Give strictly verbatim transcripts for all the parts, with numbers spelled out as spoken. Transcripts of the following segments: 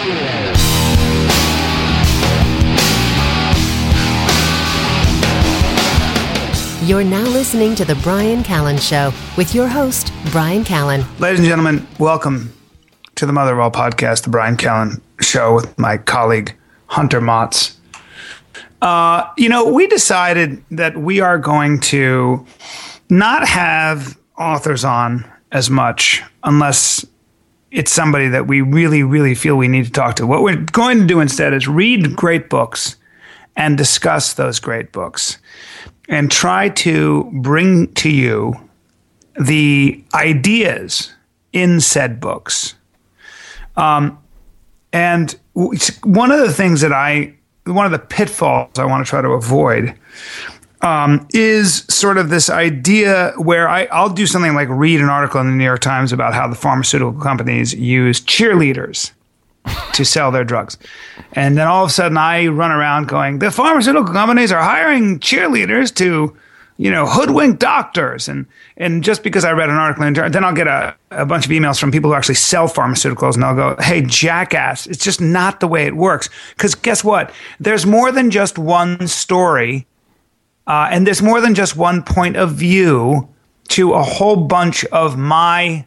You're now listening to The Bryan Callen Show with your host, Bryan Callen. Ladies and gentlemen, welcome to the Mother of All podcast, The Bryan Callen Show, with my colleague, Hunter Motz. Uh, you know, we decided that we are going to not have authors on as much unless it's somebody that we really, really feel we need to talk to. What we're going to do instead is read great books and discuss those great books, and try to bring to you the ideas in said books. Um, and one of the things that I, one of the pitfalls I want to try to avoid um, is sort of this idea where I, I'll do something like read an article in the New York Times about how the pharmaceutical companies use cheerleaders to sell their drugs. And then all of a sudden I run around going, the pharmaceutical companies are hiring cheerleaders to, you know, hoodwink doctors. And and just because I read an article, in, then I'll get a, a bunch of emails from people who actually sell pharmaceuticals, and I'll go, hey, jackass, it's just not the way it works. Because guess what? There's more than just one story, uh, and there's more than just one point of view to a whole bunch of my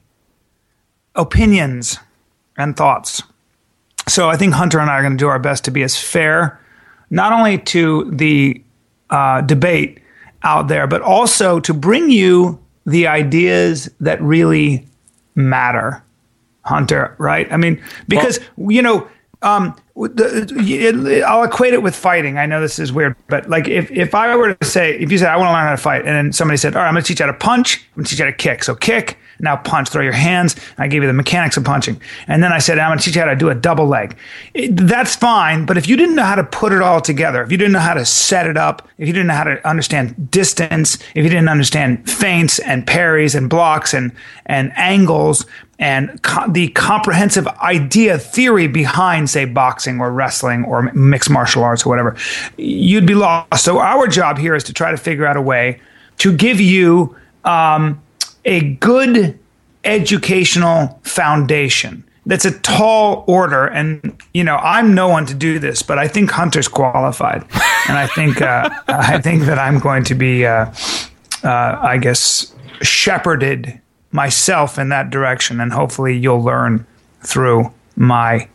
opinions and thoughts. So I think Hunter and I are going to do our best to be as fair, not only to the uh, debate out there, but also to bring you the ideas that really matter, Hunter, right? I mean, because, well, you know, um, the, I'll equate it with fighting. I know this is weird, but like if, if I were to say, if you said, I want to learn how to fight, and then somebody said, all right, I'm going to teach you how to punch, I'm going to teach you how to kick. So kick, now punch, throw your hands. I gave you the mechanics of punching. And then I said, I'm going to teach you how to do a double leg. It, that's fine. But if you didn't know how to put it all together, if you didn't know how to set it up, if you didn't know how to understand distance, if you didn't understand feints and parries and blocks and, and angles and co- the comprehensive idea theory behind, say, boxing or wrestling or mixed martial arts or whatever, you'd be lost. So our job here is to try to figure out a way to give you um, a good educational foundation. That's a tall order, and you know I'm no one to do this, but I think Hunter's qualified, and I think uh, I think that I'm going to be, uh, uh, I guess, shepherded myself in that direction, and hopefully you'll learn through my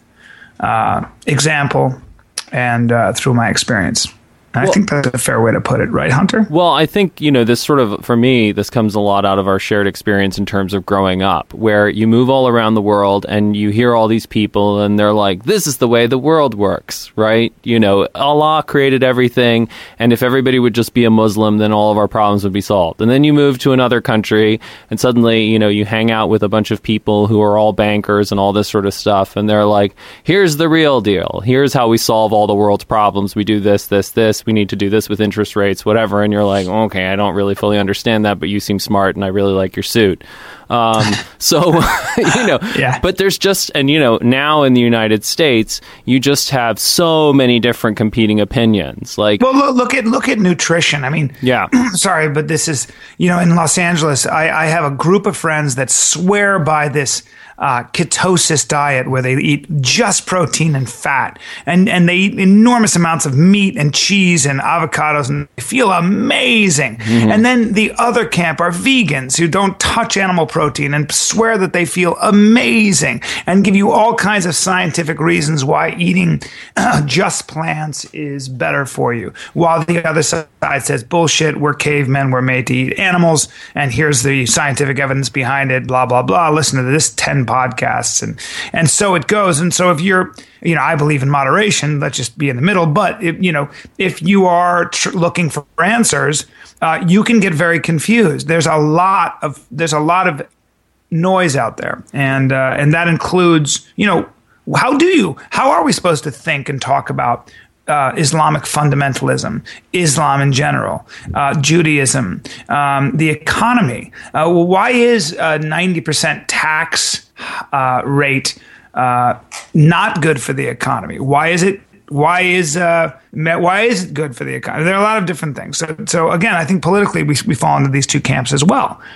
uh, example and uh, through my experience. And well, I think that's a fair way to put it, right, Hunter? Well, I think, you know, this sort of, for me, this comes a lot out of our shared experience in terms of growing up, where you move all around the world and you hear all these people and they're like, this is the way the world works, right? You know, Allah created everything, and if everybody would just be a Muslim, then all of our problems would be solved. And then you move to another country and suddenly, you know, you hang out with a bunch of people who are all bankers and all this sort of stuff, and they're like, here's the real deal. Here's how we solve all the world's problems. We do this, this, this. We need to do this with interest rates, whatever. And you're like, okay, I don't really fully understand that, but you seem smart and I really like your suit. Um, so, you know, yeah. But there's just, and you know, now in the United States, you just have so many different competing opinions. Like, well, look, look at, look at nutrition. I mean, yeah, sorry, but this is, you know, in Los Angeles, I, I have a group of friends that swear by this Uh, ketosis diet where they eat just protein and fat, and and they eat enormous amounts of meat and cheese and avocados, and they feel amazing. Mm-hmm. And then the other camp are vegans who don't touch animal protein and swear that they feel amazing and give you all kinds of scientific reasons why eating uh, just plants is better for you, while the other side says bullshit, we're cavemen, we're made to eat animals, and here's the scientific evidence behind it, blah blah blah. Listen to this ten podcasts, and and so it goes. And so if you're, you know, I believe in moderation, let's just be in the middle, but if, you know, if you are tr- looking for answers, uh, you can get very confused. There's a lot of there's a lot of noise out there, and uh, and that includes, you know, how do you how are we supposed to think and talk about Uh, Islamic fundamentalism, Islam in general, uh, Judaism, um, the economy? Uh, why is a ninety percent tax uh, rate uh, not good for the economy? Why is it? Why is uh, why is it good for the economy? There are a lot of different things. So, so again, I think politically we we fall into these two camps as well.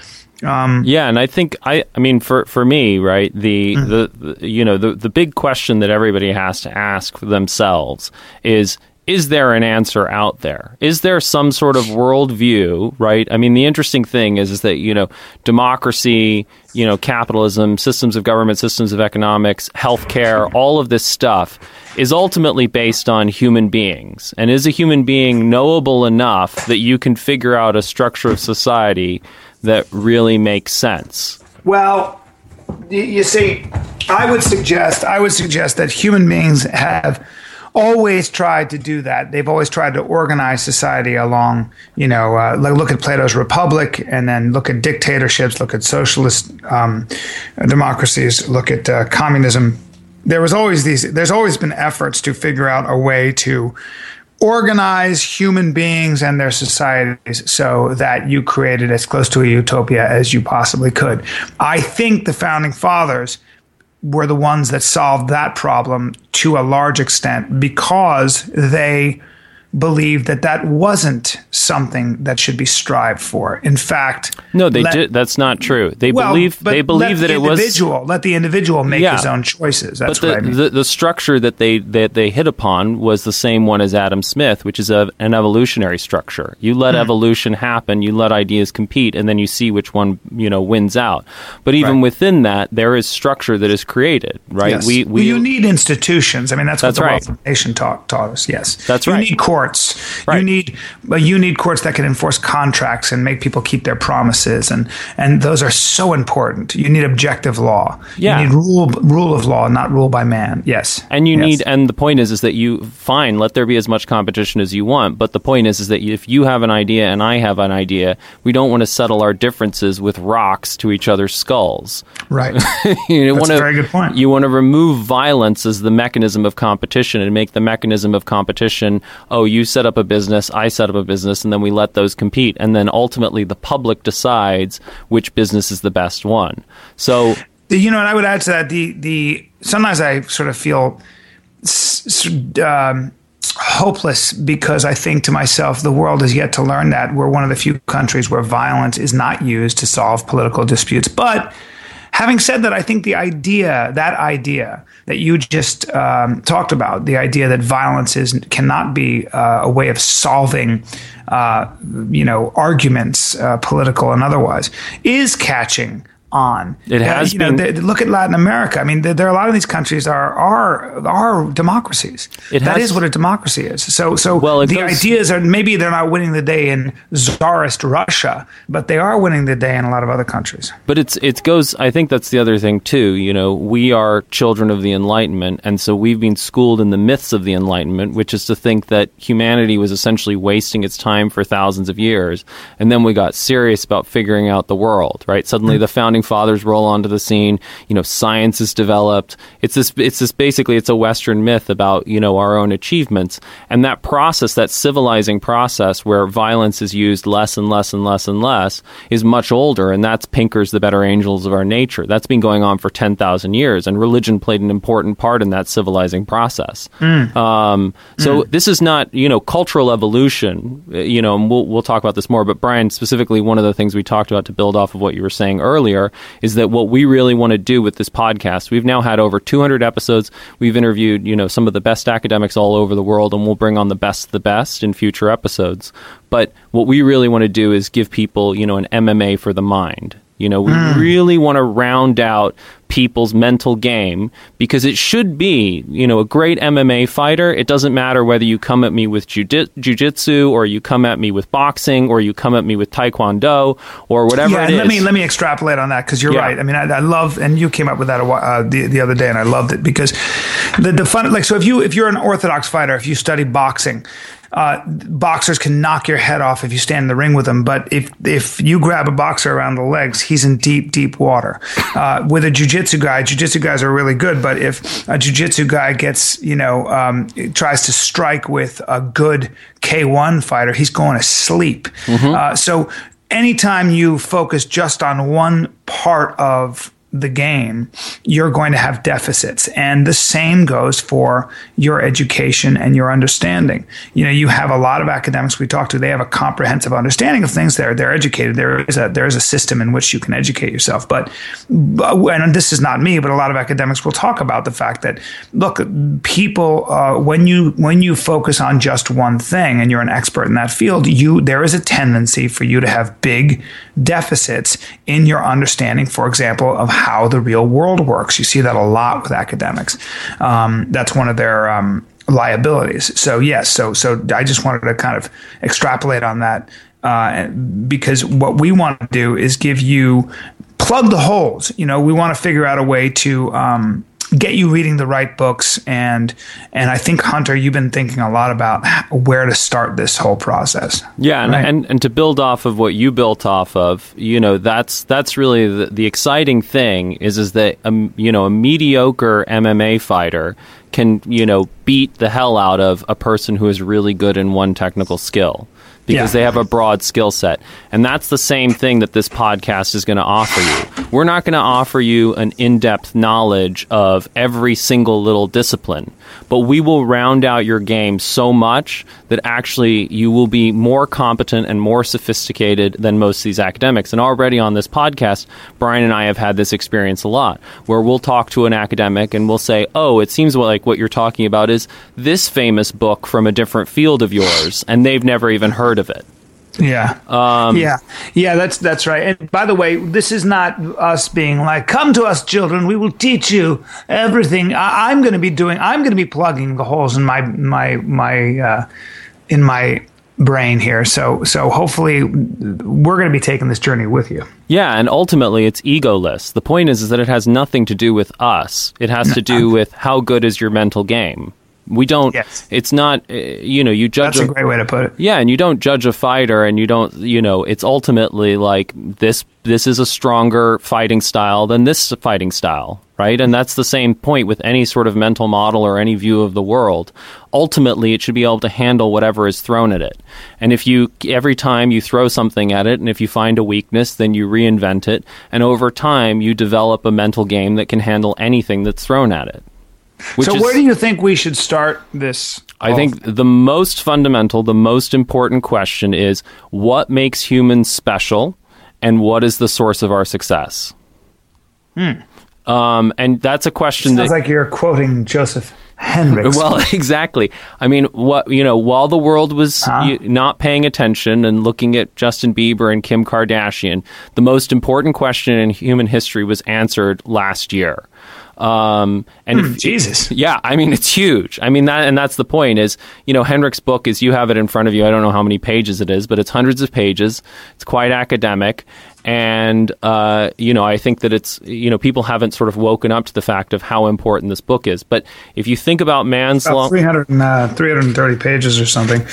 Um, yeah, and I think I, I mean, for, for me, right, the, mm. the, the you know the the big question that everybody has to ask themselves is: is there an answer out there? Is there some sort of worldview, right? I mean, the interesting thing is is that you know democracy, you know capitalism, systems of government, systems of economics, healthcare, all of this stuff is ultimately based on human beings. And is a human being knowable enough that you can figure out a structure of society that really makes sense? Well, you see, I would suggest I would suggest that human beings have always tried to do that. They've always tried to organize society along, you know, uh, look at Plato's Republic, and then look at dictatorships, look at socialist um, democracies, look at uh, communism. There was always these. There's always been efforts to figure out a way to organize human beings and their societies so that you created as close to a utopia as you possibly could. I think the founding fathers were the ones that solved that problem to a large extent because they believed that that wasn't something that should be strived for. In fact, no, they let, did. That's not true. They well, believe they believe that the it was individual. Let the individual make yeah, his own choices. That's but the, what I mean. The, the structure that they that they hit upon was the same one as Adam Smith, which is a, an evolutionary structure. You let hmm. evolution happen. You let ideas compete, and then you see which one you know wins out. But even right. within that, there is structure that is created. Right? Yes. We, we well, you need institutions. I mean, that's, that's what the right. Wealth of the Nation taught, taught us. Yes, that's you right. You need courts. Right. You need, but you need courts that can enforce contracts and make people keep their promises, and and those are so important. You need objective law. Yeah. You need rule rule of law, not rule by man. Yes, and you yes. need. And the point is, is that you fine. Let there be as much competition as you want. But the point is, is that if you have an idea and I have an idea, we don't want to settle our differences with rocks to each other's skulls. Right. you That's wanna, a very good point. You want to remove violence as the mechanism of competition and make the mechanism of competition. Oh, you set up a business, I set up a business, and then we let those compete, and then ultimately the public decides which business is the best one. So, you know, and I would add to that the the sometimes I sort of feel um, hopeless because I think to myself, the world has yet to learn that we're one of the few countries where violence is not used to solve political disputes. But having said that, I think the idea, that idea that you just um, talked about, the idea that violence is cannot be uh, a way of solving, uh, you know, arguments, uh, political and otherwise, is catching on. It has uh, you been. know, they, look at Latin America. I mean, there, there are a lot of these countries are are are democracies. It that has, is what a democracy is. So, so well, the goes, ideas are maybe they're not winning the day in Tsarist Russia, but they are winning the day in a lot of other countries. But it's it goes. I think that's the other thing too. You know, we are children of the Enlightenment, and so we've been schooled in the myths of the Enlightenment, which is to think that humanity was essentially wasting its time for thousands of years, and then we got serious about figuring out the world. Right? Suddenly, mm-hmm. the founding fathers roll onto the scene. You know, science is developed. It's this. It's this. Basically, it's a Western myth about you know our own achievements, and that process, that civilizing process, where violence is used less and less and less and less, is much older, and that's Pinker's The Better Angels of Our Nature. That's been going on for ten thousand years, and religion played an important part in that civilizing process. Mm. Um, so mm. this is not you know cultural evolution. You know, and we'll we'll talk about this more. But Brian, specifically, one of the things we talked about to build off of what you were saying earlier is that what we really want to do with this podcast, we've now had over two hundred episodes. We've interviewed, you know, some of the best academics all over the world, and we'll bring on the best of the best in future episodes. But what we really want to do is give people, you know, an M M A for the mind. You know, we mm. really want to round out people's mental game because it should be, you know, a great M M A fighter. It doesn't matter whether you come at me with jiu-jitsu or you come at me with boxing or you come at me with taekwondo or whatever yeah, it and is. Let me, let me extrapolate on that because you're yeah. right. I mean, I, I love, and you came up with that a, uh, the, the other day and I loved it because the, the fun, like, so if you, if you're an orthodox fighter, if you study boxing, Uh, boxers can knock your head off if you stand in the ring with them. But if if you grab a boxer around the legs, he's in deep, deep water. Uh, with a jiu-jitsu guy, jiu-jitsu guys are really good. But if a jiu-jitsu guy gets, you know, um, tries to strike with a good K one fighter, he's going to sleep. Mm-hmm. Uh, so anytime you focus just on one part of the game, you're going to have deficits. And the same goes for your education and your understanding. You know, you have a lot of academics we talk to, they have a comprehensive understanding of things. They're, they're educated. There is a, there is a system in which you can educate yourself. But, and this is not me, but a lot of academics will talk about the fact that, look, people, uh, when you, when you focus on just one thing and you're an expert in that field, you, there is a tendency for you to have big deficits in your understanding, for example, of how the real world works. You see that a lot with academics. Um, that's one of their um, liabilities. So yes, so so I just wanted to kind of extrapolate on that uh, because what we want to do is give you plug the holes. You know, we want to figure out a way to um, get you reading the right books, and and I think, Hunter, you've been thinking a lot about where to start this whole process. Yeah, and, right? and and to build off of what you built off of, you know, that's that's really the, the exciting thing is is that um, you know, a mediocre M M A fighter can, you know, beat the hell out of a person who is really good in one technical skill, because yeah. they have a broad skill set. And that's the same thing that this podcast is going to offer you. We're not going to offer you an in-depth knowledge of every single little discipline, but we will round out your game so much that actually you will be more competent and more sophisticated than most of these academics. And already on this podcast, Brian and I have had this experience a lot, where we'll talk to an academic and we'll say, oh, it seems like what you're talking about is this famous book from a different field of yours, and they've never even heard of it. Yeah. Um, yeah. Yeah, that's that's right. And by the way, this is not us being like, come to us, children, we will teach you everything. I, I'm going to be doing, I'm going to be plugging the holes in my, my, my, uh, in my brain here. So, so hopefully we're going to be taking this journey with you. Yeah. And ultimately it's egoless. The point is, is that it has nothing to do with us. It has to do with how good is your mental game. We don't, yes. It's not, uh, you know, you judge. That's a, a great way to put it. Yeah. And you don't judge a fighter, and you don't, you know, it's ultimately like this, this is a stronger fighting style than this fighting style. Right. And that's the same point with any sort of mental model or any view of the world. Ultimately, it should be able to handle whatever is thrown at it. And if you, every time you throw something at it, and if you find a weakness, then you reinvent it. And over time, you develop a mental game that can handle anything that's thrown at it. Which so is, where do you think we should start this? I think the most fundamental, the most important question is, what makes humans special, and what is the source of our success? Hmm. Um, and that's a question Sounds that... like you're quoting Joseph Henricks. Well, exactly. I mean, what you know, while the world was huh? you, not paying attention and looking at Justin Bieber and Kim Kardashian, the most important question in human history was answered last year. Um, and mm, if, Jesus. Yeah, I mean, it's huge. I mean, that, and that's the point is, you know, Henrik's book is, you have it in front of you. I don't know how many pages it is, but it's hundreds of pages. It's quite academic. And, uh, you know, I think that it's, you know, people haven't sort of woken up to the fact of how important this book is. But if you think about man's about three hundred, uh, three hundred thirty pages or something.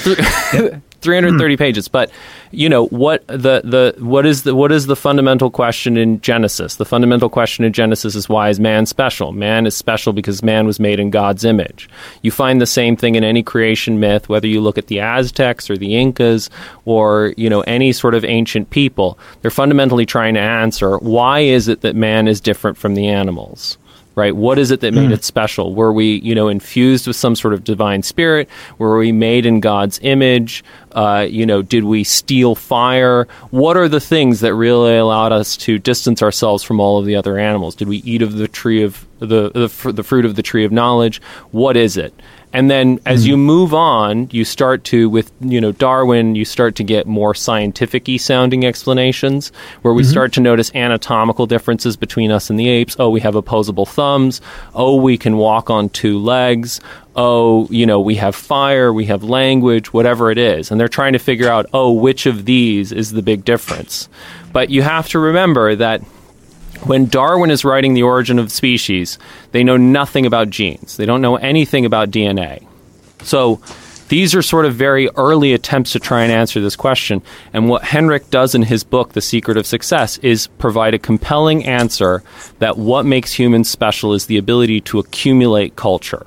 three hundred thirty hmm. pages. But, you know, what the, the what is the what is the fundamental question in Genesis? The fundamental question in Genesis is, why is man special? Man is special because man was made in God's image. You find the same thing in any creation myth, whether you look at the Aztecs or the Incas or, you know, any sort of ancient people. They're fundamentally trying to answer, why is it that man is different from the animals? Right? What is it that made mm. it special? Were we, you know, infused with some sort of divine spirit? Were we made in God's image? Uh, you know, did we steal fire? What are the things that really allowed us to distance ourselves from all of the other animals? Did we eat of the tree of the the, the fruit of the tree of knowledge? What is it? And then as you move on, you start to, with, you know, Darwin, you start to get more scientific-y sounding explanations, where we mm-hmm. start to notice anatomical differences between us and the apes. Oh, we have opposable thumbs. Oh, we can walk on two legs. Oh, you know, we have fire, we have language, whatever it is. And they're trying to figure out, oh, which of these is the big difference? But you have to remember that when Darwin is writing The Origin of Species, they know nothing about genes. They don't know anything about D N A. So these are sort of very early attempts to try and answer this question. And what Henrik does in his book, The Secret of Success, is provide a compelling answer that what makes humans special is the ability to accumulate culture.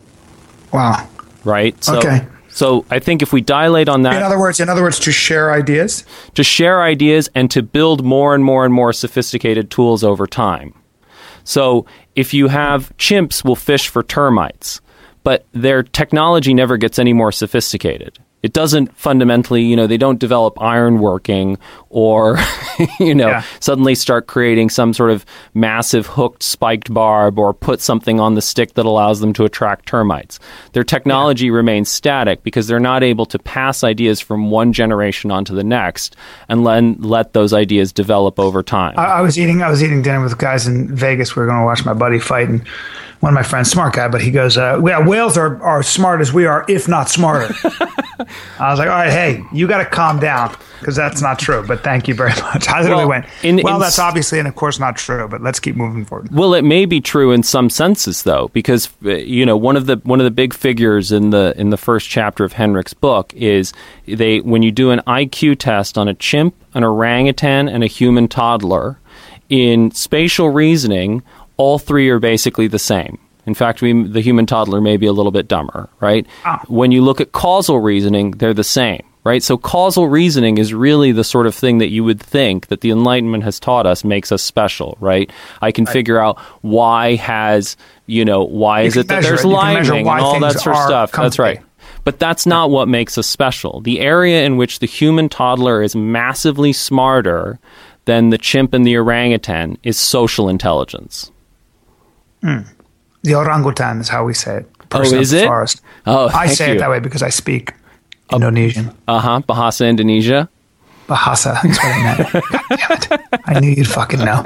Wow. Right? So, okay. So I think if we dilate on that... In other words, in other words, to share ideas? To share ideas and to build more and more and more sophisticated tools over time. So if you have chimps will fish for termites, but their technology never gets any more sophisticated. It doesn't fundamentally, you know, they don't develop ironworking or, you know, yeah. suddenly start creating some sort of massive hooked spiked barb or put something on the stick that allows them to attract termites. Their technology yeah. remains static because they're not able to pass ideas from one generation onto the next and let, let those ideas develop over time. I, I was eating I was eating dinner with guys in Vegas. We were going to watch my buddy fight, and one of my friends, smart guy, but he goes, uh, yeah, whales are, are smart as we are, if not smarter. I was like, all right, hey, you got to calm down, because that's not true. But thank you very much. How did well, we went? In, well, in, that's obviously and of course not true. But let's keep moving forward. Well, it may be true in some senses, though, because you know one of the one of the big figures in the in the first chapter of Henrik's book is they when you do an I Q test on a chimp, an orangutan, and a human toddler, in spatial reasoning, all three are basically the same. In fact, we, the human toddler may be a little bit dumber, right? Ah. When you look at causal reasoning, they're the same, right? So causal reasoning is really the sort of thing that you would think that the Enlightenment has taught us makes us special, right? I can right. figure out why has, you know, why you is it that there's it. lightning and all that sort of stuff. That's right. But that's not what makes us special. The area in which the human toddler is massively smarter than the chimp and the orangutan is social intelligence. Mm. The orangutan is how we say it. Oh, is it? Forest. Oh, I say you. it that way because I speak Indonesian. Uh-huh. Bahasa Indonesia? Bahasa. That's what I meant. God damn it. I knew you'd fucking know.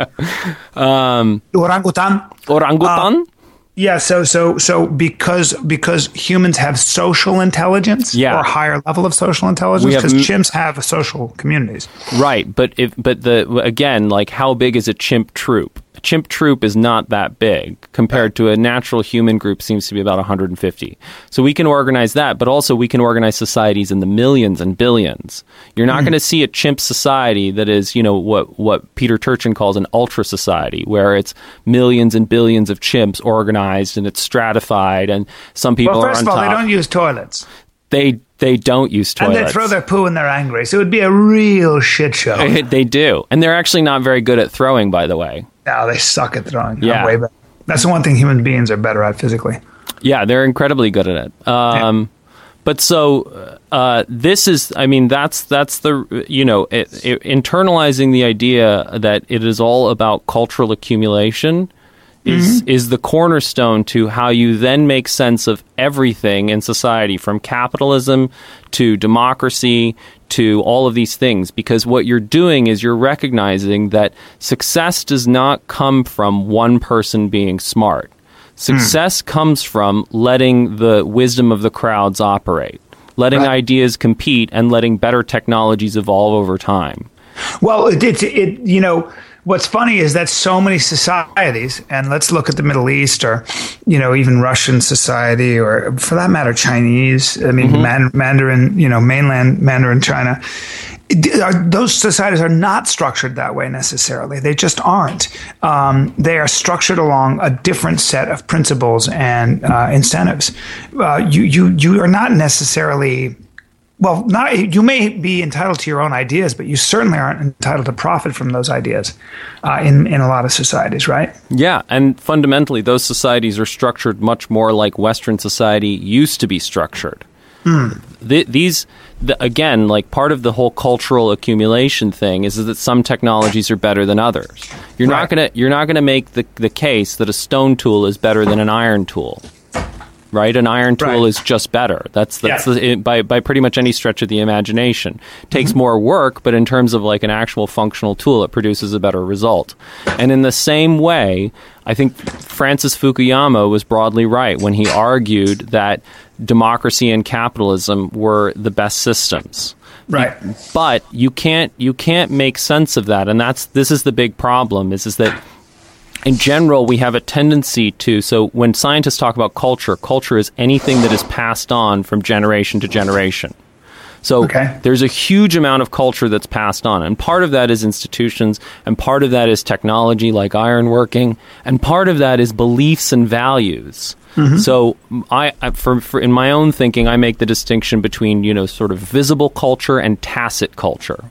Um, orangutan? Orangutan? Uh, yeah, so so so because because humans have social intelligence yeah. or a higher level of social intelligence, because m- chimps have social communities. Right, but if but the again, like how big is a chimp troop? A chimp troop is not that big compared to a natural human group seems to be about one hundred fifty. So we can organize that, but also we can organize societies in the millions and billions. You're not mm. going to see a chimp society that is, you know, what what Peter Turchin calls an ultra society, where it's millions and billions of chimps organized and it's stratified, and some people well, are on first of all, top. They don't use toilets. They They don't use toilets. And they throw their poo when they're angry. So it would be a real shit show. They do. And they're actually not very good at throwing, by the way. No, they suck at throwing. Yeah. Way better. That's the one thing human beings are better at physically. Yeah, they're incredibly good at it. Um, yeah. But so uh, this is, I mean, that's that's the, you know, it, it, internalizing the idea that it is all about cultural accumulation is mm-hmm. is the cornerstone to how you then make sense of everything in society, from capitalism to democracy to all of these things. Because what you're doing is you're recognizing that success does not come from one person being smart. Success mm. comes from letting the wisdom of the crowds operate, letting right. ideas compete, and letting better technologies evolve over time. Well, it, it, it you know... What's funny is that so many societies, and let's look at the Middle East, or, you know, even Russian society, or for that matter, Chinese, I mean, mm-hmm. Man, Mandarin, you know, mainland Mandarin China, are, those societies are not structured that way necessarily. They just aren't. Um, they are structured along a different set of principles and uh, incentives. Uh, you, you, you are not necessarily... Well, not you may be entitled to your own ideas, but you certainly aren't entitled to profit from those ideas uh, in, in a lot of societies, right? Yeah, and fundamentally, those societies are structured much more like Western society used to be structured. Mm. The, these, the, again, like part of the whole cultural accumulation thing is, is that some technologies are better than others. You're right. not gonna you're not gonna make the, the case that a stone tool is better than an iron tool. Right, an iron tool right. is just better. That's that's yeah. the, it, by by pretty much any stretch of the imagination. It takes mm-hmm. more work, but in terms of like an actual functional tool, it produces a better result. And in the same way, I think Francis Fukuyama was broadly right when he argued that democracy and capitalism were the best systems. Right, but you can't you can't make sense of that, and that's this is the big problem. Is is that. In general, we have a tendency to, so when scientists talk about culture, culture is anything that is passed on from generation to generation. So okay. there's a huge amount of culture that's passed on, and part of that is institutions, and part of that is technology like ironworking, and part of that is beliefs and values. Mm-hmm. So I, for, for in my own thinking, I make the distinction between, you know, sort of visible culture and tacit culture.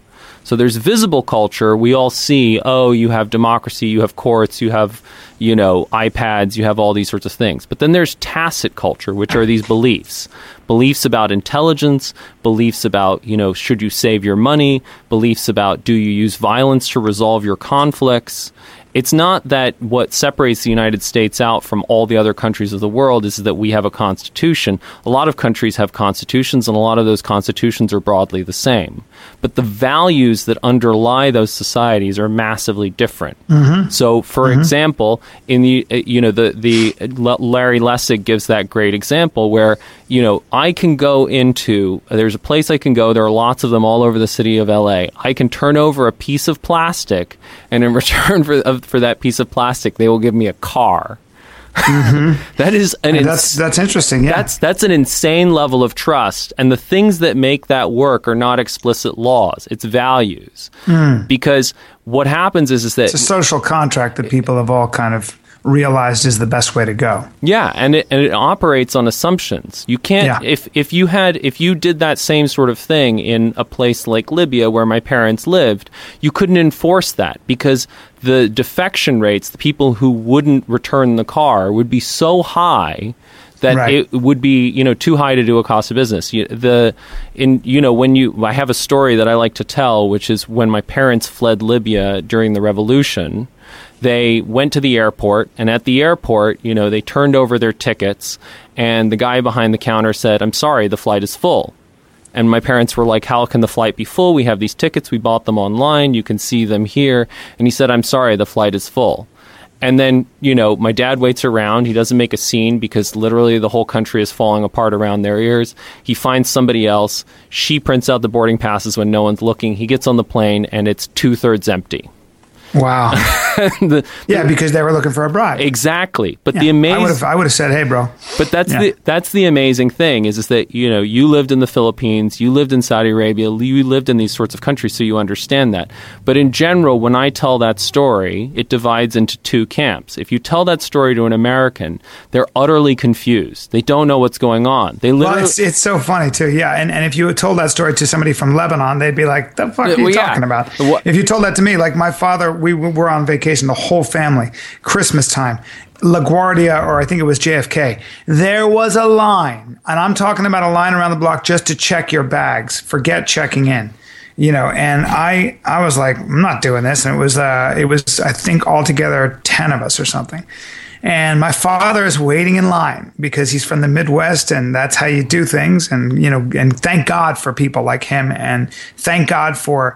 So there's visible culture. We all see, oh, you have democracy, you have courts, you have, you know, iPads, you have all these sorts of things. But then there's tacit culture, which are these beliefs. Beliefs about intelligence, beliefs about, you know, should you save your money, beliefs about do you use violence to resolve your conflicts. It's not that what separates the United States out from all the other countries of the world is that we have a constitution. A lot of countries have constitutions, and a lot of those constitutions are broadly the same. But the values that underlie those societies are massively different. Mm-hmm. So, for mm-hmm. example, in the you know the the Larry Lessig gives that great example where you know I can go into there's a place I can go. There are lots of them all over the city of L A. I can turn over a piece of plastic, and in return for of, for that piece of plastic, they will give me a car. Mm-hmm. That is an ins- that's that's interesting. Yeah, that's that's an insane level of trust, and the things that make that work are not explicit laws; it's values. Mm. Because what happens is is that it's a social contract that people have all kind of realized is the best way to go. Yeah, and it and it operates on assumptions. You can't yeah. if if you had if you did that same sort of thing in a place like Libya where my parents lived, you couldn't enforce that because the defection rates, the people who wouldn't return the car, would be so high that right. it would be, you know, too high to do a cost of business. You, the in you know when you I have a story that I like to tell, which is when my parents fled Libya during the revolution. They went to the airport, and at the airport, you know, they turned over their tickets, and the guy behind the counter said, "I'm sorry, the flight is full." And my parents were like, "How can the flight be full? We have these tickets. We bought them online. You can see them here." And he said, "I'm sorry, the flight is full." And then, you know, my dad waits around. He doesn't make a scene because literally the whole country is falling apart around their ears. He finds somebody else. She prints out the boarding passes when no one's looking. He gets on the plane, and it's two-thirds empty. Wow. the, yeah, the, because they were looking for a bribe. Exactly. But yeah, the amazing I would have I would have said, "Hey, bro." But that's yeah. the that's the amazing thing is is that, you know, you lived in the Philippines, you lived in Saudi Arabia, you lived in these sorts of countries, so you understand that. But in general, when I tell that story, it divides into two camps. If you tell that story to an American, they're utterly confused. They don't know what's going on. They literally Well, it's it's so funny too. Yeah, and and if you had told that story to somebody from Lebanon, they'd be like, "The fuck are you well, yeah. talking about?" What? If you told that to me, like my father, we were on vacation. The whole family, Christmas time, LaGuardia, or I think it was J F K. There was a line, and I'm talking about a line around the block just to check your bags. Forget checking in, you know. And I, I was like, I'm not doing this. And it was, uh, it was, I think altogether ten of us or something. And my father is waiting in line because he's from the Midwest, and that's how you do things. And you know, and thank God for people like him, and thank God for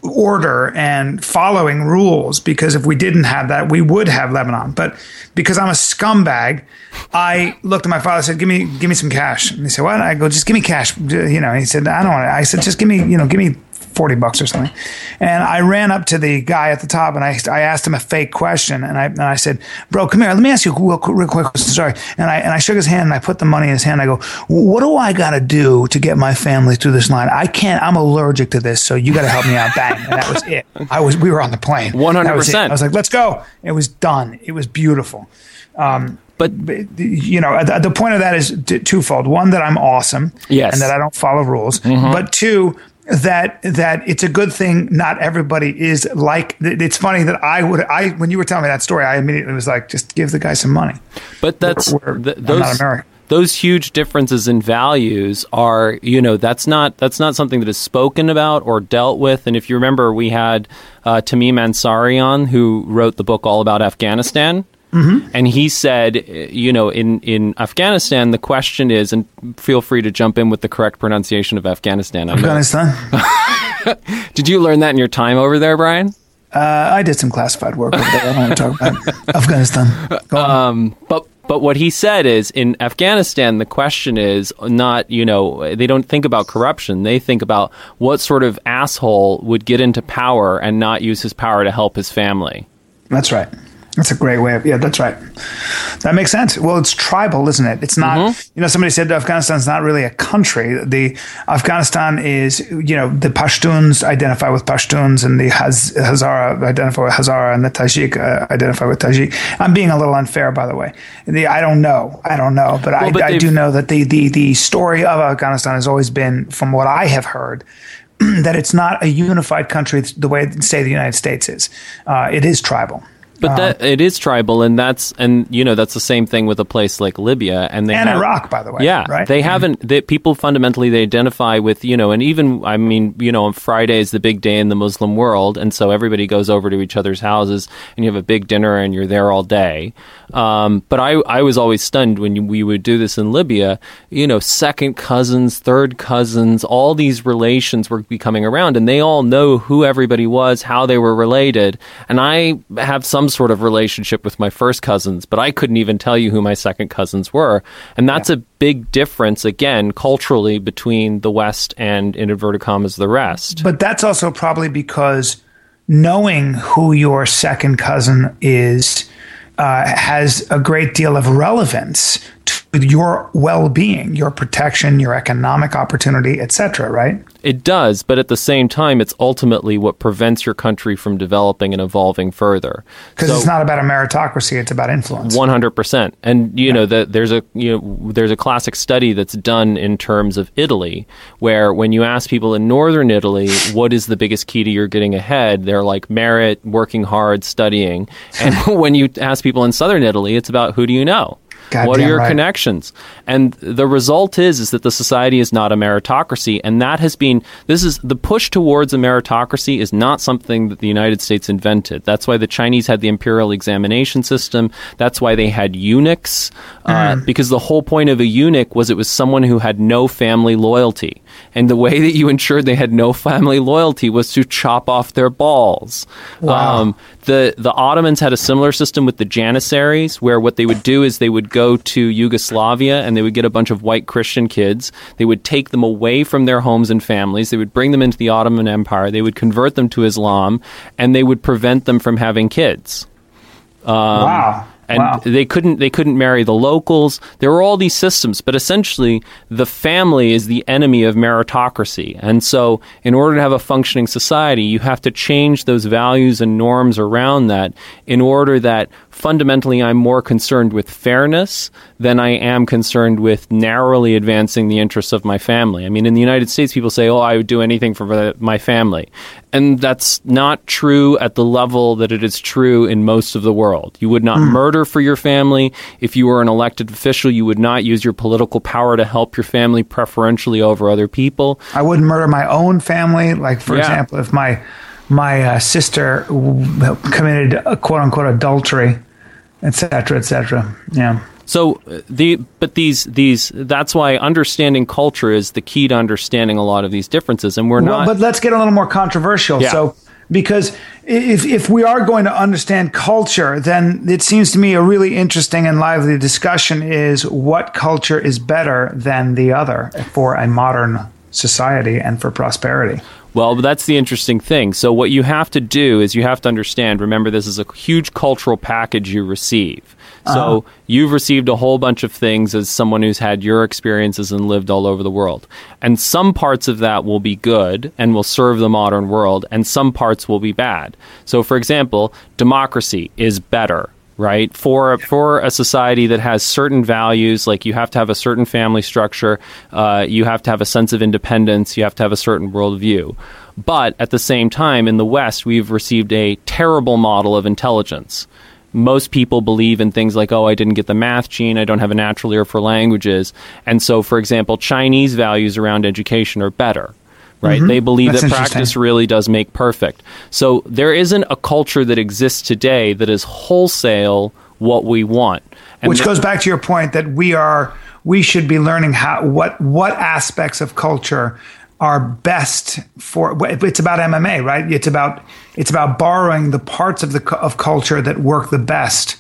order and following rules, because if we didn't have that, we would have Lebanon. But because I'm a scumbag, I looked at my father and said, give me give me some cash. And he said, what? I go, just give me cash. You know, he said, I don't want it. I said, just give me, you know, give me forty bucks or something. And I ran up to the guy at the top, and I I asked him a fake question, and I and I said, bro, come here, let me ask you a real, real quick question. Sorry. And I and I shook his hand, and I put the money in his hand. I go, what do I got to do to get my family through this line? I can't, I'm allergic to this, so you got to help me out. Bang. And that was it. I was, we were on the plane. one hundred percent. I was like, let's go. It was done. It was beautiful. Um, But, you know, the, the point of that is t- twofold. One, that I'm awesome. Yes. And that I don't follow rules. Mm-hmm. But two, that that it's a good thing not everybody is like. It's funny that I would, I when you were telling me that story, I immediately was like, just give the guy some money. But that's, we're, we're, th- those, not American. Those huge differences in values are, you know, that's not that's not something that is spoken about or dealt with. And if you remember, we had uh, Tamim Ansari on, who wrote the book all about Afghanistan. Mm-hmm. And he said, you know, in, in Afghanistan, the question is, and feel free to jump in with the correct pronunciation of Afghanistan. Afghanistan. Did you learn that in your time over there, Brian? Uh, I did some classified work over there. I don't want to talk about Afghanistan. Um, but but what he said is, in Afghanistan, the question is not, you know, they don't think about corruption. They think about what sort of asshole would get into power and not use his power to help his family. That's right. That's a great way of, yeah, that's right. That makes sense. Well, it's tribal, isn't it? It's not, mm-hmm. you know, somebody said Afghanistan's not really a country. The Afghanistan is, you know, the Pashtuns identify with Pashtuns, and the Haz, Hazara identify with Hazara, and the Tajik uh, identify with Tajik. I'm being a little unfair, by the way. The, I don't know. I don't know. But, well, I, but I do know that the, the, the story of Afghanistan has always been, from what I have heard, that it's not a unified country the way, say, the United States is. Uh, it is tribal. But that it is tribal, and that's and you know that's the same thing with a place like Libya and they and have, Iraq, by the way. Yeah, right? they haven't. They, people fundamentally they identify with you know, and even I mean you know, on Friday is the big day in the Muslim world, and so everybody goes over to each other's houses, and you have a big dinner, and you're there all day. Um, but I I was always stunned when you, we would do this in Libya. You know, second cousins, third cousins, all these relations were becoming around, and they all know who everybody was, how they were related, and I have some sort of relationship with my first cousins, but I couldn't even tell you who my second cousins were. And that's yeah. a big difference, again, culturally between the West and, in inverted commas, the rest. But that's also probably because knowing who your second cousin is uh, has a great deal of relevance to your well-being, your protection, your economic opportunity, et cetera, right? It does, but at the same time, it's ultimately what prevents your country from developing and evolving further. Because so, it's not about a meritocracy; it's about influence. One hundred percent. And you yeah. know that there's a you know there's a classic study that's done in terms of Italy, where when you ask people in northern Italy, what is the biggest key to your getting ahead, they're like merit, working hard, studying. And when you ask people in southern Italy, it's about who do you know. God what are your right. connections? And the result is is that the society is not a meritocracy, and that has been this is the push towards a meritocracy is not something that the United States invented. That's why the Chinese had the imperial examination system. That's why they had eunuchs, uh, mm. because the whole point of a eunuch was it was someone who had no family loyalty, and the way that you ensured they had no family loyalty was to chop off their balls. Wow. Um, the the Ottomans had a similar system with the Janissaries, where what they would do is they would go go to Yugoslavia and they would get a bunch of white Christian kids. They would take them away from their homes and families. They would bring them into the Ottoman Empire. They would convert them to Islam, and they would prevent them from having kids. Um, wow. And wow. they couldn't they couldn't marry the locals. There were all these systems, but essentially the family is the enemy of meritocracy. And so in order to have a functioning society, you have to change those values and norms around that in order that fundamentally I'm more concerned with fairness than I am concerned with narrowly advancing the interests of my family. I mean, in the United States, people say, oh, I would do anything for my family. And that's not true at the level that it is true in most of the world. You would not mm. murder for your family. If you were an elected official, you would not use your political power to help your family preferentially over other people. I wouldn't murder my own family. Like, for yeah. example, if my my uh, sister committed a quote-unquote adultery, et cetera, et cetera. Yeah. So the but these these that's why understanding culture is the key to understanding a lot of these differences, and we're well, not. But let's get a little more controversial. Yeah. So because if if we are going to understand culture, then it seems to me a really interesting and lively discussion is what culture is better than the other for a modern society and for prosperity. Well, but that's the interesting thing. So what you have to do is you have to understand, remember, this is a huge cultural package you receive. So uh-huh. you've received a whole bunch of things as someone who's had your experiences and lived all over the world. And some parts of that will be good and will serve the modern world, and some parts will be bad. So, for example, democracy is better. Right? For, for a society that has certain values, like you have to have a certain family structure, uh, you have to have a sense of independence, you have to have a certain worldview. But at the same time, in the West, we've received a terrible model of intelligence. Most people believe in things like, oh, I didn't get the math gene, I don't have a natural ear for languages. And so, for example, Chinese values around education are better. Right? Mm-hmm. They believe That's that practice really does make perfect. So there isn't a culture that exists today that is wholesale what we want. And Which goes back to your point that we are we should be learning how what what aspects of culture are best for. It's about M M A, right? It's about it's about borrowing the parts of the of culture that work the best.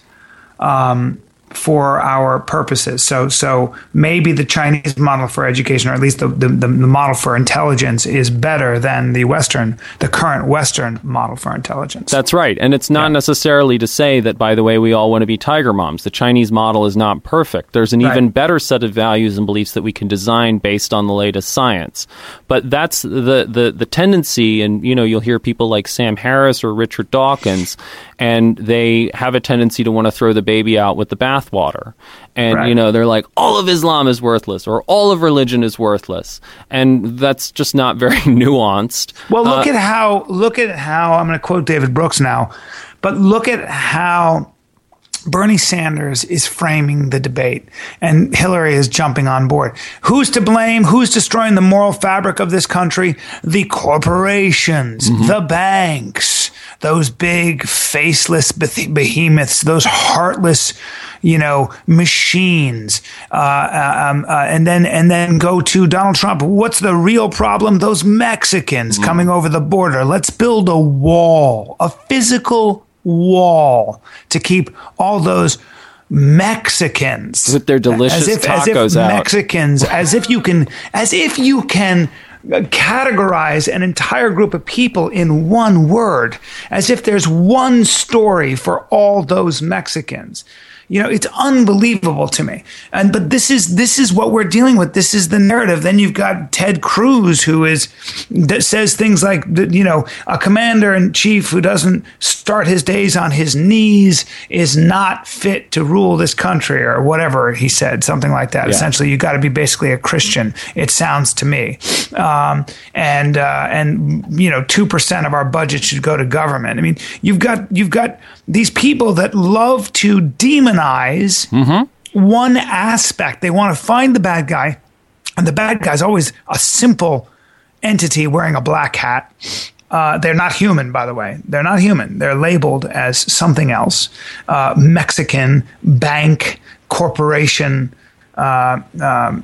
Um, for our purposes. So so maybe the Chinese model for education, or at least the, the, the model for intelligence, is better than the Western, the current Western model for intelligence. That's right. And it's not yeah. necessarily to say that, by the way, we all want to be tiger moms. The Chinese model is not perfect. There's an right. even better set of values and beliefs that we can design based on the latest science. But that's the, the, the tendency, and you know, you'll hear people like Sam Harris or Richard Dawkins, and they have a tendency to want to throw the baby out with the bathwater. bathwater. And, right. you know, they're like, all of Islam is worthless or all of religion is worthless. And that's just not very nuanced. Well, look uh, at how, look at how, I'm going to quote David Brooks now, but look at how Bernie Sanders is framing the debate and Hillary is jumping on board. Who's to blame? Who's destroying the moral fabric of this country? The corporations, mm-hmm. the banks, those big faceless behemoths, those heartless, you know, machines. Uh, um, uh, and then and then go to Donald Trump. What's the real problem? Those Mexicans mm-hmm. coming over the border. Let's build a wall, a physical wall to keep all those Mexicans with their delicious as if, tacos as if out. Mexicans, as if you can, as if you can categorize an entire group of people in one word, as if there's one story for all those Mexicans. You know, it's unbelievable to me. And but this is this is what we're dealing with. This is the narrative. Then you've got Ted Cruz, who is that says things like, you know, a commander in chief who doesn't start his days on his knees is not fit to rule this country, or whatever he said, something like that. Yeah. Essentially, you got to be basically a Christian. It sounds to me. Um, and uh, and you know, two percent of our budget should go to government. I mean, you've got you've got these people that love to demonize mm-hmm. one aspect. They want to find the bad guy, and the bad guy is always a simple entity wearing a black hat. Uh, they're not human, by the way. They're not human. They're labeled as something else. Uh, Mexican, bank, corporation, uh, uh,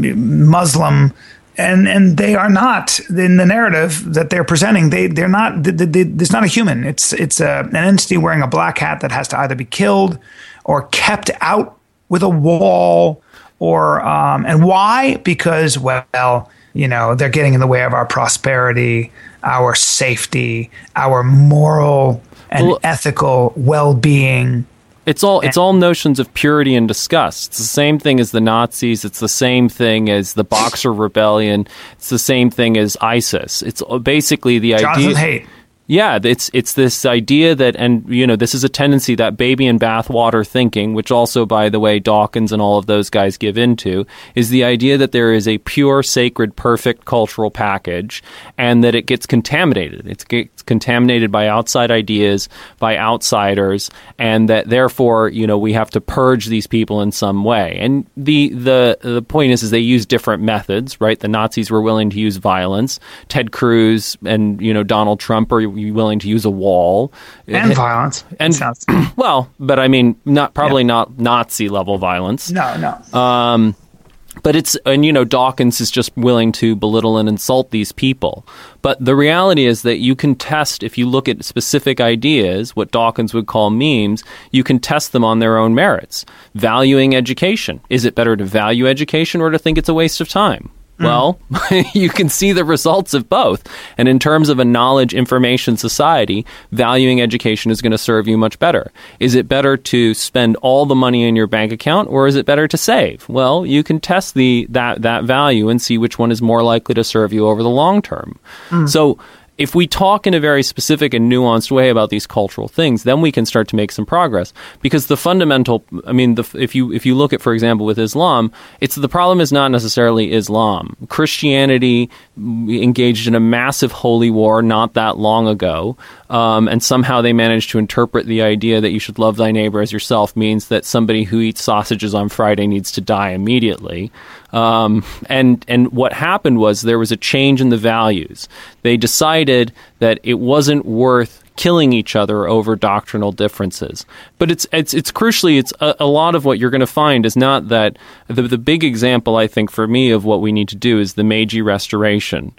Muslim, and and they are not, in the narrative that they're presenting, they they're not. They, they, it's not a human. It's it's a, an entity wearing a black hat that has to either be killed or kept out with a wall, or um, and why? Because, well, you know, they're getting in the way of our prosperity, our safety, our moral and well, ethical well-being. It's all it's all notions of purity and disgust. It's the same thing as the Nazis. It's the same thing as the Boxer Rebellion. It's the same thing as ISIS. It's basically the Jonathan idea. Haidt. Yeah, it's it's this idea that, and you know, this is a tendency, that baby in bathwater thinking, which also, by the way, Dawkins and all of those guys give into, is the idea that there is a pure, sacred, perfect cultural package, and that it gets contaminated. It gets contaminated by outside ideas, by outsiders, and that therefore, you know, we have to purge these people in some way. And the the the point is, is they use different methods, right? The Nazis were willing to use violence. Ted Cruz and, you know, Donald Trump are willing to use a wall and it, violence and sounds- well, but I mean, not probably yeah. not Nazi level violence. No, no. Um, but it's, and you know, Dawkins is just willing to belittle and insult these people. But the reality is that you can test, if you look at specific ideas, what Dawkins would call memes, you can test them on their own merits. Valuing education. Is it better to value education or to think it's a waste of time? Well, you can see the results of both. And in terms of a knowledge information society, valuing education is going to serve you much better. Is it better to spend all the money in your bank account, or is it better to save? Well, you can test the that that value and see which one is more likely to serve you over the long term. Mm. So if we talk in a very specific and nuanced way about these cultural things, then we can start to make some progress. Because the fundamental, I mean, the, if you if you look at, for example, with Islam, it's the problem is not necessarily Islam. Christianity engaged in a massive holy war not that long ago, um, and somehow they managed to interpret the idea that you should love thy neighbor as yourself means that somebody who eats sausages on Friday needs to die immediately. Um, and and what happened was there was a change in the values. They decided that it wasn't worth killing each other over doctrinal differences. But it's it's it's crucially, it's a, a lot of what you're going to find is not that the the big example, I think, for me of what we need to do is the Meiji Restoration.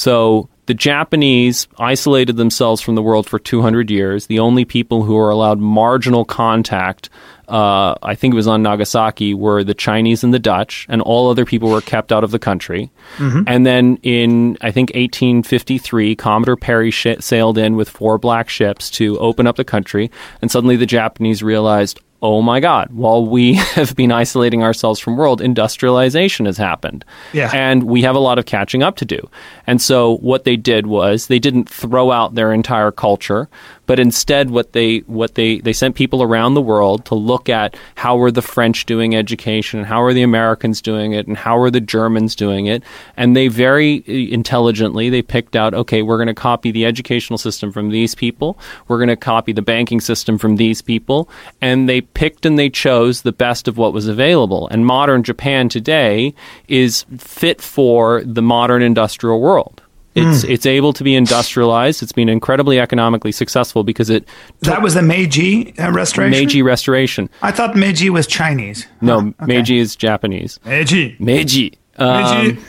So the Japanese isolated themselves from the world for two hundred years. The only people who were allowed marginal contact, uh, I think it was on Nagasaki, were the Chinese and the Dutch, and all other people were kept out of the country. Mm-hmm. And then in, I think, eighteen fifty-three, Commodore Perry sh- sailed in with four black ships to open up the country, and suddenly the Japanese realized, oh my God, while we have been isolating ourselves from world, industrialization has happened. Yeah. And we have a lot of catching up to do. And so what they did was they didn't throw out their entire culture, but instead what they what they, they sent people around the world to look at how are the French doing education, and how are the Americans doing it, and how are the Germans doing it. And they very intelligently, they picked out, okay, we're going to copy the educational system from these people. We're going to copy the banking system from these people. And they picked and they chose the best of what was available. And modern Japan today is fit for the modern industrial world. It's mm. it's able to be industrialized. It's been incredibly economically successful because it... That was the Meiji uh, Restoration? Meiji Restoration. I thought Meiji was Chinese. No, oh, okay. Meiji is Japanese. Meiji. Meiji. Um, Meiji.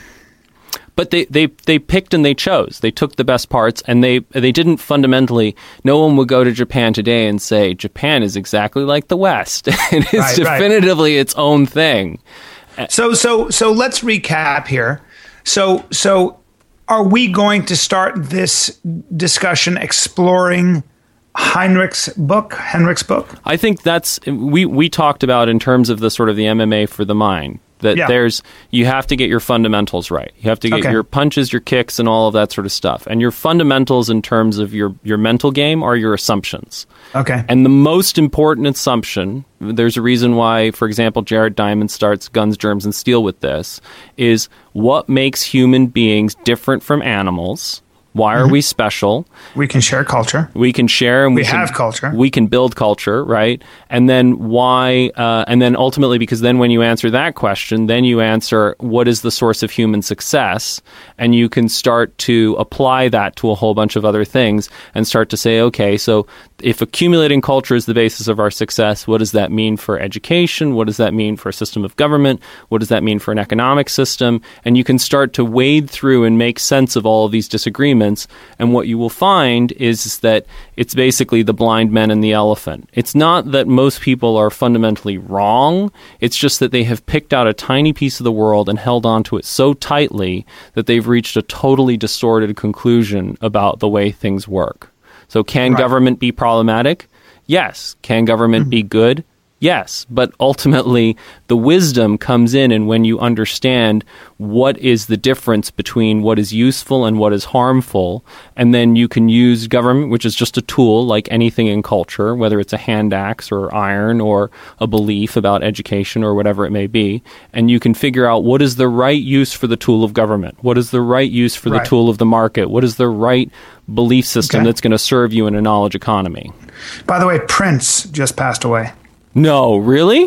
But they, they, they picked and they chose. They took the best parts, and they they didn't fundamentally... No one would go to Japan today and say, Japan is exactly like the West. It is right, definitively right. its own thing. So so so let's recap here. So so are we going to start this discussion exploring Heinrich's book, Henrik's book? I think that's... We, we talked about in terms of the sort of the M M A for the mind. That yeah. there's, you have to get your fundamentals right. You have to get okay. your punches, your kicks, and all of that sort of stuff. And your fundamentals in terms of your, your mental game are your assumptions. Okay. And the most important assumption, there's a reason why, for example, Jared Diamond starts Guns, Germs, and Steel with this, is what makes human beings different from animals. Why are mm-hmm. we special? We can share culture. We can share, and we, we can, have culture. We can build culture, right? And then why? Uh, and then ultimately, because then when you answer that question, then you answer what is the source of human success, and you can start to apply that to a whole bunch of other things, and start to say, okay, so if accumulating culture is the basis of our success, what does that mean for education? What does that mean for a system of government? What does that mean for an economic system? And you can start to wade through and make sense of all of these disagreements. And what you will find is that it's basically the blind men and the elephant. It's not that most people are fundamentally wrong. It's just that they have picked out a tiny piece of the world and held on to it so tightly that they've reached a totally distorted conclusion about the way things work. So can right. government be problematic? Yes. Can government mm-hmm. be good? Yes, but ultimately the wisdom comes in and when you understand what is the difference between what is useful and what is harmful, and then you can use government, which is just a tool like anything in culture, whether it's a hand axe or iron or a belief about education or whatever it may be, and you can figure out what is the right use for the tool of government, what is the right use for right. the tool of the market, what is the right belief system okay. that's going to serve you in a knowledge economy. By the way, Prince just passed away. No, really?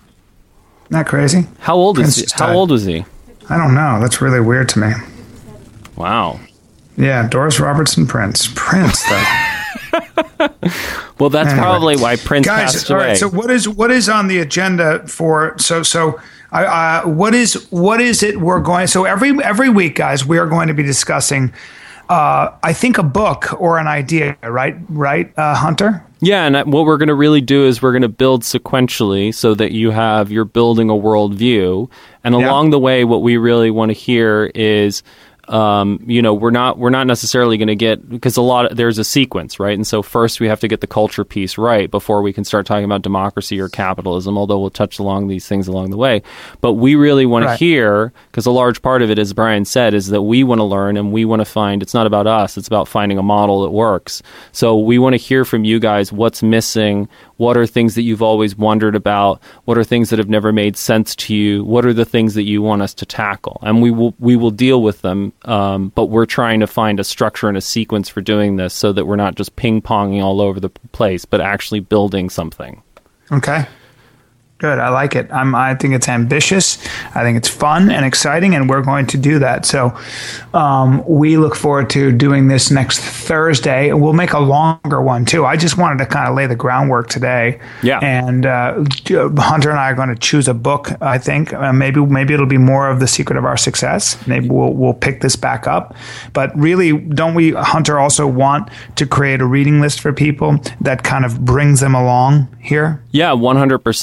Not crazy. How old Prince is he? How old was he? I don't know. That's really weird to me. Wow. Yeah, Doris Robertson Prince. Prince, though. Well, that's anyway. probably why Prince Guys, passed all away. right, so what is what is on the agenda for so so uh, uh, what is what is it we're going so every every week, guys, we are going to be discussing uh, I think a book or an idea, right? Right, uh, Hunter? Yeah, and what we're going to really do is we're going to build sequentially so that you have, you're building a worldview. And yeah. along the way, what we really want to hear is, um, you know, we're not we're not necessarily going to get, because a lot of, there's a sequence, right? And so first we have to get the culture piece right before we can start talking about democracy or capitalism, although we'll touch along these things along the way. But we really want right. to hear, because a large part of it, as Brian said, is that we want to learn and we want to find, it's not about us, it's about finding a model that works. So we want to hear from you guys what's missing, what are things that you've always wondered about, what are things that have never made sense to you, what are the things that you want us to tackle, and we will we will deal with them. Um, but we're trying to find a structure and a sequence for doing this so that we're not just ping-ponging all over the place, but actually building something. Okay. Good. I like it. I'm, I think it's ambitious. I think it's fun and exciting, and we're going to do that. So um, we look forward to doing this next Thursday. We'll make a longer one, too. I just wanted to kind of lay the groundwork today. Yeah. And uh, Hunter and I are going to choose a book, I think. Uh, maybe maybe it'll be more of The Secret of Our Success. Maybe we'll, we'll pick this back up. But really, don't we, Hunter, also want to create a reading list for people that kind of brings them along here? Yeah, one hundred percent. And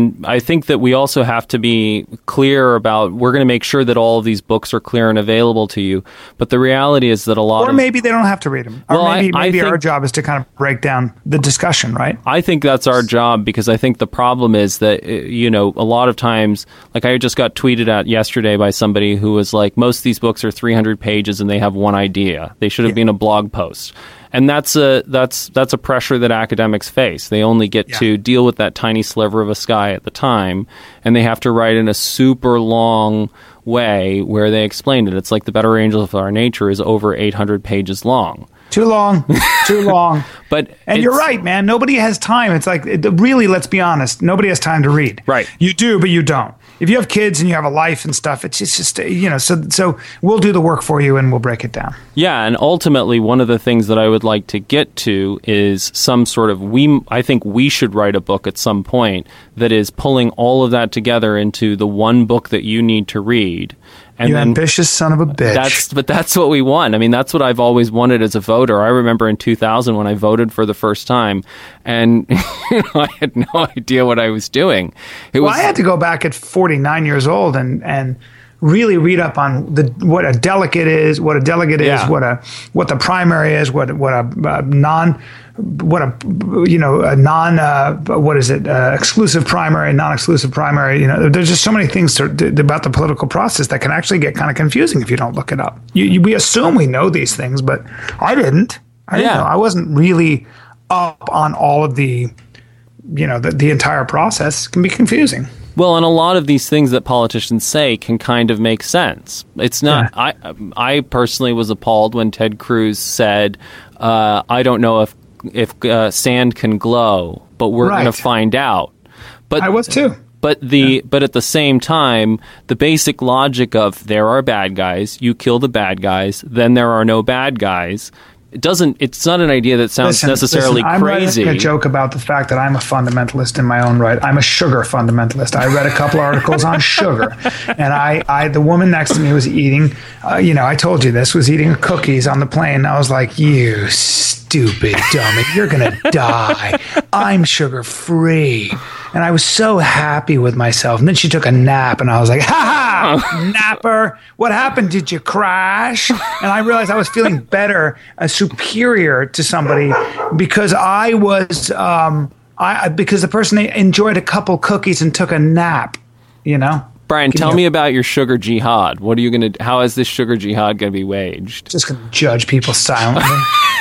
and I think that we also have to be clear about, we're going to make sure that all of these books are clear and available to you. But the reality is that a lot or of... Or maybe they don't have to read them. Or well, maybe, I, I maybe think, our job is to kind of break down the discussion, right? I think that's our job, because I think the problem is that, you know, a lot of times, like I just got tweeted at yesterday by somebody who was like, most of these books are three hundred pages and they have one idea. They should have yeah. been a blog post. And that's a that's that's a pressure that academics face. They only get yeah. to deal with that tiny sliver of a sky at the time, and they have to write in a super long way where they explain it. It's like The Better Angels of Our Nature is over eight hundred pages long. Too long. Too long. But and you're right, man. Nobody has time. It's like, it, really, let's be honest. Nobody has time to read. Right. You do, but you don't. If you have kids and you have a life and stuff, it's just, it's just you know, so so we'll do the work for you and we'll break it down. Yeah, and ultimately, one of the things that I would like to get to is some sort of, we. I think we should write a book at some point that is pulling all of that together into the one book that you need to read. And you then, ambitious son of a bitch. That's, but that's what we want. I mean, that's what I've always wanted as a voter. I remember in two thousand when I voted for the first time, and you know, I had no idea what I was doing. It well, was, I had to go back at forty-nine years old and and really read up on the what a delegate is, what a delegate is, yeah. what a what the primary is, what what a uh, non. What a you know a non uh, what is it uh, exclusive primary, non-exclusive primary. You know, there's just so many things to, to, about the political process that can actually get kind of confusing if you don't look it up. You, you, we assume we know these things, but I didn't. I didn't yeah. know. I wasn't really up on all of the you know the, the entire process. It can be confusing. Well, and a lot of these things that politicians say can kind of make sense. It's not. Yeah. I I personally was appalled when Ted Cruz said, uh, "I don't know if." if uh, sand can glow, but we're right. going to find out. But I was too. But the yeah. but at the same time, the basic logic of there are bad guys, you kill the bad guys, then there are no bad guys. It doesn't. It's not an idea that sounds listen, necessarily listen, I'm crazy. I'm writing a joke about the fact that I'm a fundamentalist in my own right. I'm a sugar fundamentalist. I read a couple articles on sugar, and I, I, the woman next to me was eating. Uh, you know, I told you this was eating cookies on the plane. I was like, you stupid dummy, you're gonna die. I'm sugar free, and I was so happy with myself. And then she took a nap, and I was like, ha ha, napper. What happened? Did you crash? And I realized I was feeling better. Uh, superior to somebody because I was um, I because the person enjoyed a couple cookies and took a nap, you know. Brian, Can tell you, me about your sugar jihad. What are you going to? How is this sugar jihad going to be waged? Just going to judge people silently,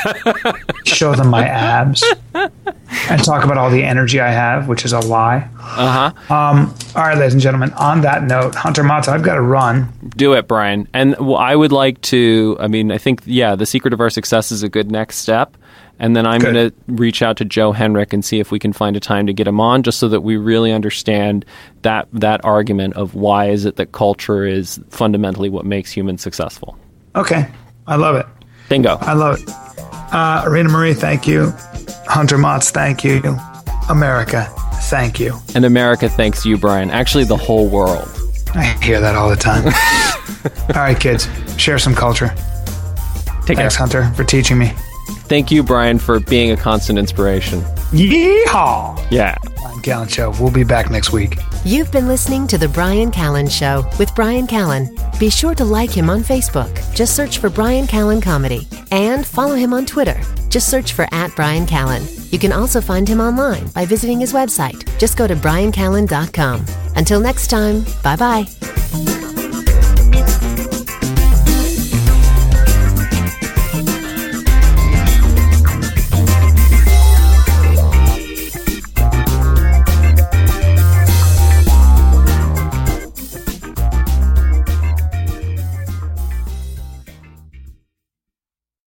show them my abs, and talk about all the energy I have, which is a lie. Uh huh. Um, all right, ladies and gentlemen. On that note, Hunter Mata, I've got to run. Do it, Brian. And well, I would like to. I mean, I think yeah, the secret of our success is a good next step. And then I'm going to reach out to Joe Henrich and see if we can find a time to get him on, just so that we really understand that that argument of why is it that culture is fundamentally what makes humans successful. Okay. I love it. Bingo. I love it. Uh, Arena Marie, thank you. Hunter Motz, thank you. America, thank you. And America thanks you, Brian. Actually, the whole world. I hear that all the time. All right, kids. Share some culture. Take Thanks, care. Hunter, for teaching me. Thank you, Brian, for being a constant inspiration. Yeehaw! Yeah. Brian Callen Show. We'll be back next week. You've been listening to The Brian Callen Show with Brian Callen. Be sure to like him on Facebook. Just search for Brian Callen Comedy. And follow him on Twitter. Just search for at Brian Callen. You can also find him online by visiting his website. Just go to brian callen dot com. Until next time, bye-bye.